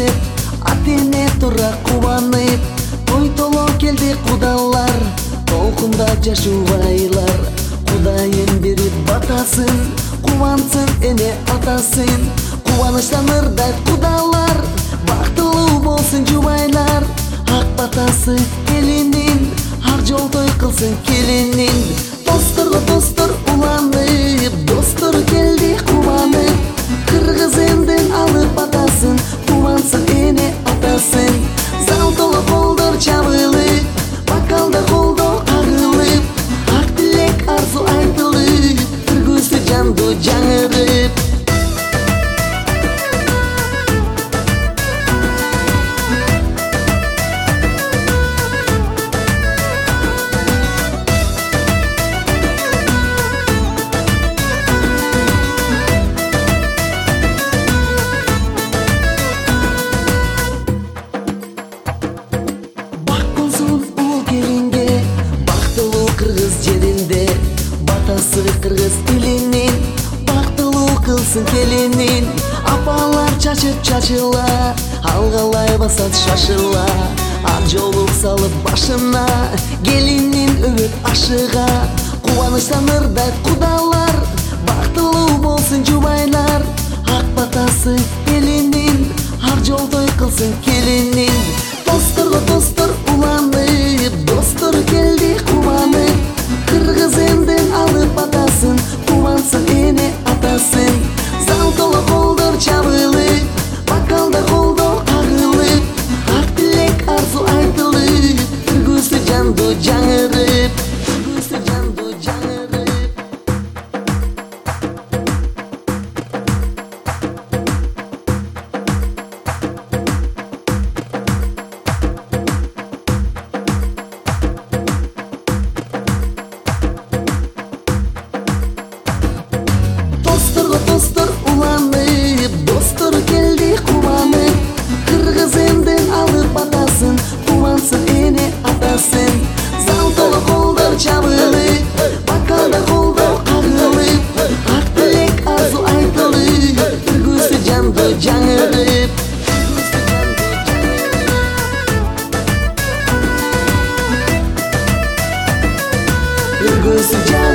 атене тура кубанып, той толо келди кудалар, толкунда жашубайлар. Кудайым берип батасын, кубансын эне атасын, кубанычтан ырдайт кудалар, бактылуу болсун жубайлар. Ак батасы келинин, ак жол той кылсын келинин. Досторго достор уланып, достор келди кубанып, кыргыз эмден алып батасын, кубансын эне атасын. Зал толо колдор чабылып, бокалда колдо кагылып, ак тилек арзу айтылып, кыргызды жанды жаңырып. Кыргыз элинин бактылуу кылсын келинин. Апалар чачып чачыла, алгалай басат шашыла, ак жолук салып башына, келинин өбөт ашыга. Кубанычтан ырдайт кудалар, бактылуу болсун жубайлар. Ак батасы элинин, ак жол той кылсын келинин. Досторго достор уланып, достор келди кубанып, кыргыз эмден алып батасын, кубансын эне атасын. Зал толо колдор чабылып, бокалда колдо кагылып, ак тилек арзу айтылып, кыргызды жанды жаңырып, кыргызды жанды жаңырып. Достор уланып, достор келди кубанып, кыргыз эмден алып батасын, кубансын эне атасын. Зал толо колдор чабылып, бокалда колдо кагылып, ак тилек арзу айтылып, кыргызды жанды жаңырып. Кыргызды